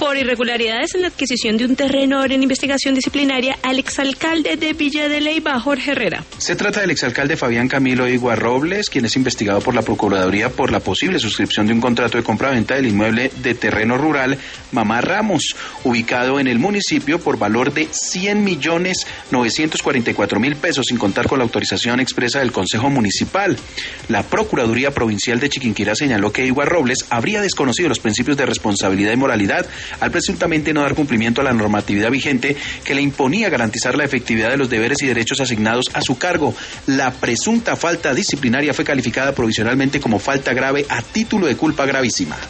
por irregularidades en la adquisición de un terreno en investigación disciplinaria al exalcalde de Villa de Leyva, Jorge Herrera. Se trata del exalcalde Fabián Camilo Igua Robles, quien es investigado por la Procuraduría por la posible suscripción de un contrato de compra-venta del inmueble de terreno rural Mamá Ramos, ubicado en el municipio por valor de 100.944.000 pesos, sin contar con la autorización expresa del Consejo Municipal. La Procuraduría Provincial de Chiquinquirá señaló que Igua Robles habría desconocido los principios de responsabilidad y moralidad al presuntamente no dar cumplimiento a la normatividad vigente que le imponía garantizar la efectividad de los deberes y derechos asignados a su cargo. La presunta falta disciplinaria fue calificada provisionalmente como falta grave a título de culpa gravísima.